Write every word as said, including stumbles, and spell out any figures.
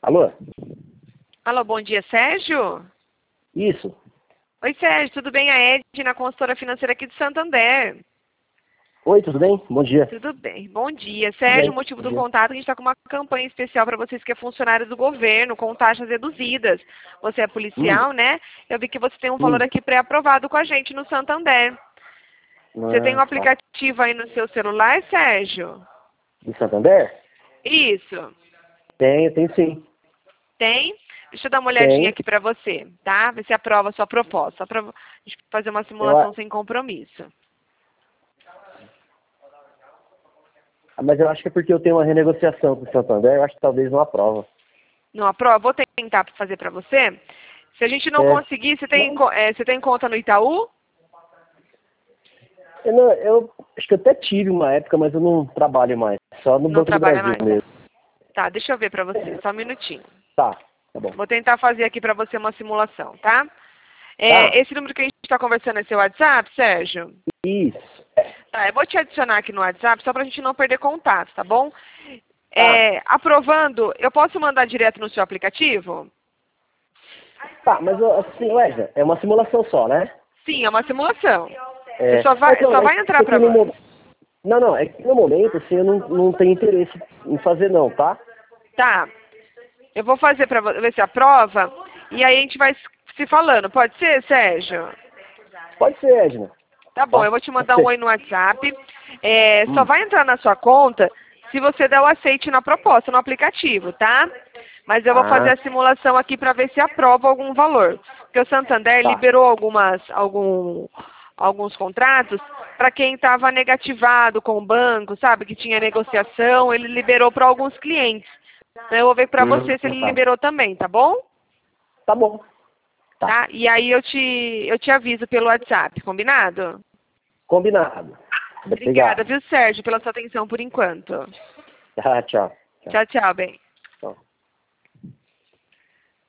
Alô? Alô, bom dia, Sérgio? Isso. Oi, Sérgio, tudo bem? A Edna, consultora financeira aqui de Santander. Oi, tudo bem? Bom dia. Tudo bem, bom dia. Tudo Sérgio, bem? o motivo Bom do dia. contato, a gente está com uma campanha especial para vocês que é funcionário do governo, com taxas reduzidas. Você é Hum, policial, né? Eu vi que você tem um valor hum. aqui pré-aprovado com a gente no Santander. Você tem um Ah, tá. aplicativo aí no seu celular, Sérgio? De Santander? Isso. Tenho, tenho sim. Tem? Deixa eu dar uma olhadinha Tenho. aqui para você, tá? Ver se aprova a sua proposta. Só para a gente fazer uma Eu, simulação a- sem compromisso. mas eu acho que é porque eu tenho uma renegociação com o Santander, eu acho que talvez não aprova. Não aprova? Vou tentar fazer para você. Se a gente não É. conseguir, você tem, co- é, você tem conta no Itaú? Eu, não, eu acho que eu até tive uma época, mas eu não trabalho mais. Só no Não Banco do trabalha Brasil mais? mesmo. Tá, deixa eu ver para você, só um minutinho. Tá, tá bom. Vou tentar fazer aqui para você uma simulação, tá? Tá, É, esse número que a gente está conversando é seu WhatsApp, Sérgio? isso. Tá, eu vou te adicionar aqui no WhatsApp só para a gente não perder contato, tá bom? Tá, É, aprovando, eu posso mandar direto no seu aplicativo? tá, mas eu- assim, Wesley, é uma simulação só, né? Sim, é uma simulação. Você É, só vai, então, só é vai entrar que aqui para... no, mo- não, não, é que no momento, assim, eu não, não tenho interesse em fazer não, tá? Tá, eu vou fazer para ver se aprova e aí a gente vai se falando. Pode ser, Sérgio? Pode ser, Edna. Tá bom, Tá? eu vou te Pode mandar um ser. oi no WhatsApp. É, só Hum. vai entrar na sua conta se você der o aceite na proposta, no aplicativo, tá? Mas eu vou fazer Ah, a simulação aqui para ver se aprova algum valor. Porque o Santander tá. liberou algumas, algum, alguns contratos para quem estava negativado com o banco, sabe? Que tinha negociação, ele liberou para alguns clientes. Então eu vou ver para Hum, você se ele tá. liberou também, tá bom? Tá bom. Tá. Tá? E aí eu te, eu te aviso pelo WhatsApp, combinado? Combinado. Obrigada, Obrigado. viu, Sérgio, pela sua atenção por enquanto. Tá, tchau. Tchau. Tchau, tchau, bem.